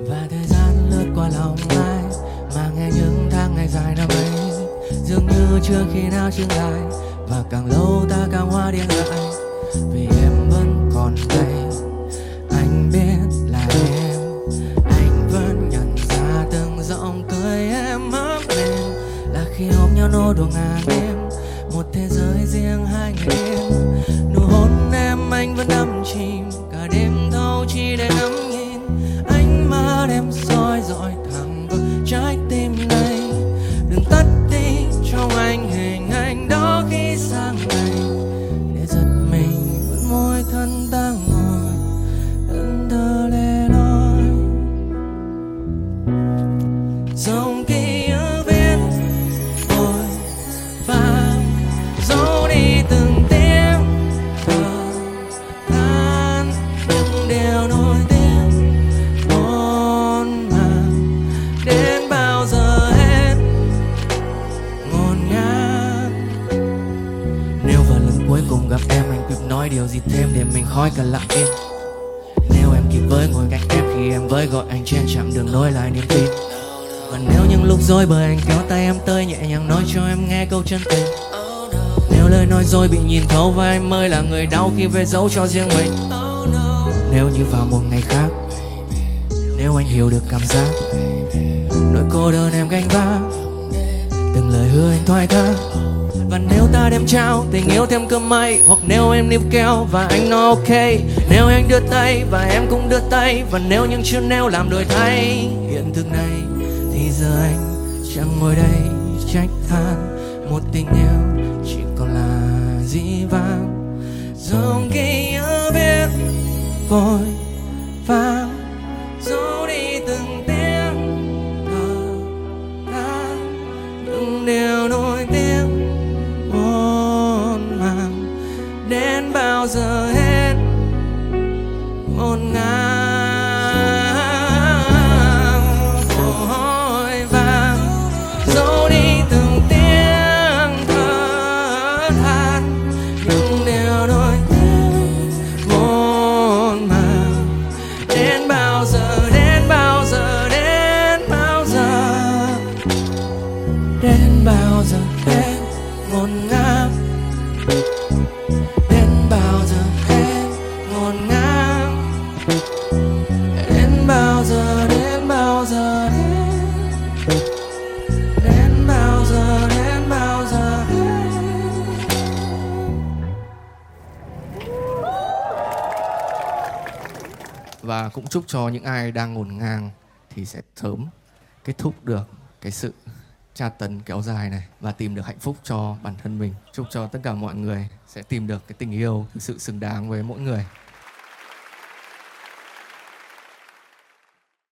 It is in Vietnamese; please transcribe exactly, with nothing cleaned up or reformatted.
và thời gian lướt qua lòng ai mà nghe những tháng ngày dài năm ấy dường như chưa khi nào chững lại, và càng lâu ta càng hoa điên dại vì em vẫn còn đây. Anh biết là em, anh vẫn nhận ra từng giọng cười em ấm lên là khi ôm nhau nô đùa ngàn đêm, một thế giới riêng hai người em. Nụ hôn em anh vẫn đắm chìm cả đêm thâu chỉ để ngắm nhìn ánh mắt em soi dọi thẳng vào trái tim này. Đừng tắt đi trong anh hình ảnh đó khi sang ngày để giật mình vẫn môi thân ta ngồi thân thơ lẻ loi. Dòng ký ức viết vội và giấu đi từng tiếng thở than những điều nổi tiếng muôn màng đến bao giờ hết ngổn ngang. Nếu vào lần cuối cùng gặp em anh kịp nói điều gì thêm để mình khỏi cần lặng im. Nếu em kịp với ngồi cạnh em khi em với gọi anh trên chặng đường nối lại niềm tin. Và nếu những lúc dối bời anh kéo tay em tới nhẹ nhàng nói cho em nghe câu chân tình. Nếu lời nói dối bị nhìn thấu và em mới là người đau khi về giấu cho riêng mình. Nếu như vào một ngày khác, nếu anh hiểu được cảm giác nỗi cô đơn em gánh vác, từng lời hứa anh thoái thác. Và nếu ta đem trao tình yêu thêm cơm mây, hoặc nếu em níu kéo và anh nói ok, nếu anh đưa tay và em cũng đưa tay, và nếu những chữ nếu làm đổi thay hiện thực này, thì giờ anh chẳng ngồi đây trách than một tình yêu chỉ còn là dĩ vãng. Dòng ký ức viết vội vàng giấu đi từng tiếng thở than những điều nổi tiếng muôn màng đến bao giờ hết ngổn ngang. Vội vàng giấu đi từng tiếng thở than những điều nổi tiếng muôn màng đến bao giờ, đến bao giờ, đến bao giờ, đến bao giờ hết ngổn ngang, đến bao giờ hết ngổn ngang, đến bao giờ, đến bao giờ, đến đến bao giờ, đến bao giờ hết. Và cũng chúc cho những ai đang ngổn ngang thì sẽ sớm kết thúc được cái sự tra tấn kéo dài này và tìm được hạnh phúc cho bản thân mình. Chúc cho tất cả mọi người sẽ tìm được cái tình yêu thực sự xứng đáng với mỗi người.